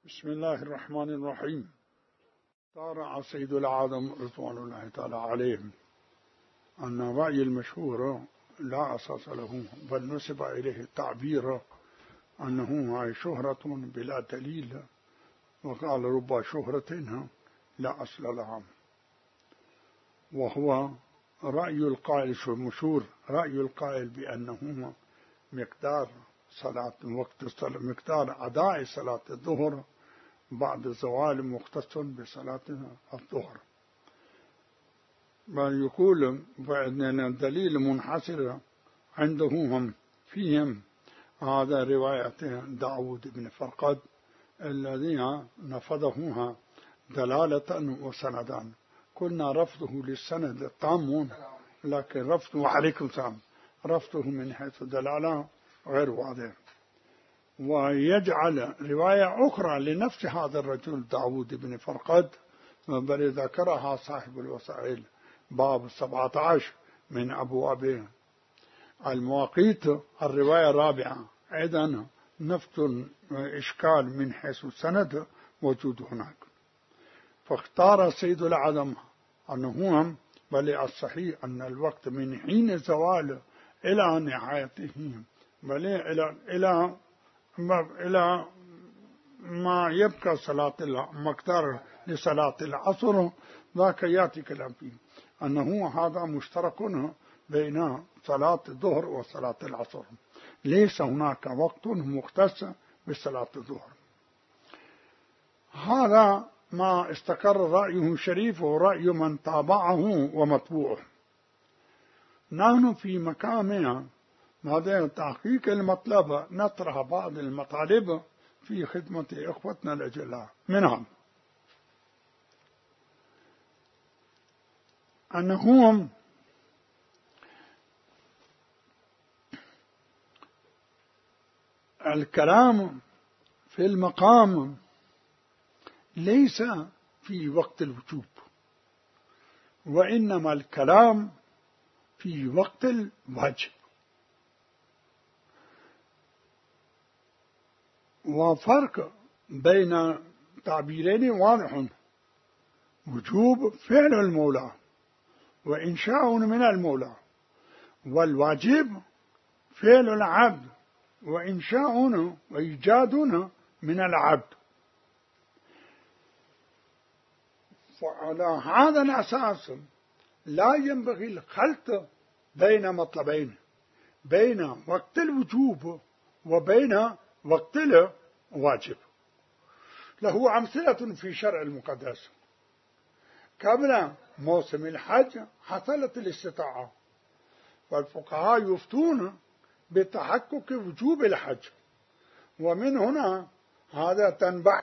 بسم الله الرحمن الرحيم. طارع سيد العالم رضوان الله تعالى عليهم أن الرأي المشهور لا أساس له، بل نسب إليه التعبير أنه هاي شهرة بلا دليل، وقال رب شهرة لا أصل لها، وهو رأي القائل مشهور رأي القائل بأنه مقدار مقدار أداء صلاة الظهر بعد الزوال مختص بصلاة الظهر، بل يقول بأن الدليل منحصر عندهم فيهم هذا رواية داود بن فرقد الذي نفذها دلالة وسندا. قلنا رفضه للسند تام، لكن رفضه عليكم سلام رفضه من حيث دلالة غير واضح، ويجعل رواية أخرى لنفس هذا الرجل داود بن فرقد، بل ذكرها صاحب الوسائل باب 17 من أبواب المواقيت الرواية الرابعة، أيضا نفس إشكال من حيث السند موجود هناك. فاختار سيد العالم أنه بل الصحيح أن الوقت من حين الزوال إلى نهايته، بل إلى ما يبقى صلاة مقدار لصلاة العصر، ذاك يأتي كلام فيه أنه هذا مشترك بين صلاة الظهر وصلاة العصر، ليس هناك وقت مختص بصلاة الظهر. هذا ما استقر رأيه شريف ورأي من تابعه ومتبوعه. نحن في مقامنا هذا تحقيق المطلب نطرح بعض المطالب في خدمة إخوتنا الأجلاء، منها أنهم الكلام في المقام ليس في وقت الوجوب، وإنما الكلام في وقت الواجب، وفرق بين تعبيرين واضح: وجوب فعل المولى وإنشاء من المولى، والواجب فعل العبد وإنشاء وإيجاد من العبد. فعلى هذا الأساس لا ينبغي الخلط بين مطلبين، بين وقت الوجوب وبين وقت الواجب. له أمثلة في شرع المقدس. قبل موسم الحج حصلت الاستطاعة، والفقهاء يفتون بتحقق وجوب الحج، ومن هنا هذا تنبع